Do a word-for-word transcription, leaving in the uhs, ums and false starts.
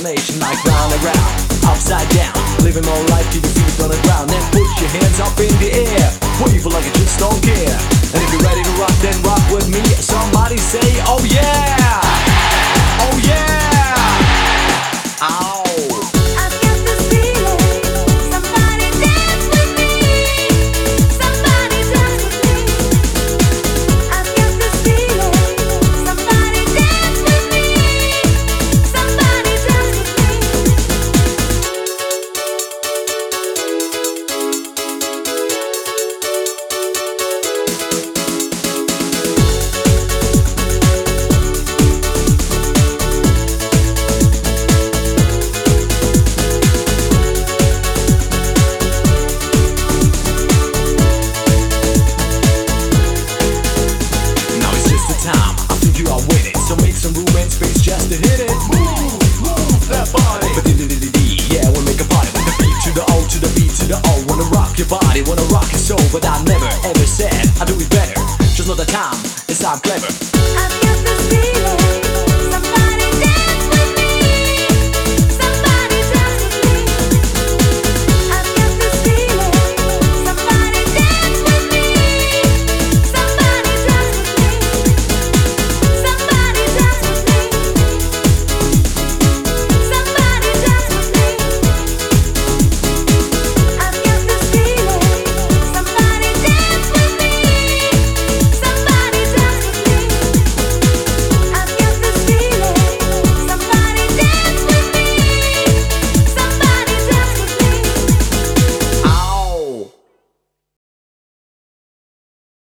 destination, like round and round, upside down, living all life, keep your feet on the ground. Then put your hands up in the air, wave like you just don't care. And if you're ready to rock, then rock with me. Somebody say, oh yeah, oh yeah, oh. So make some room and space just to hit it. Move, move that body. But yeah, we'll make a party with the beat to the O, to the B, to the O. Wanna rock your body, wanna rock your soul. But I never ever said I do it better. Just know the time, it's I'm clever. I've got this feeling, somebody dance.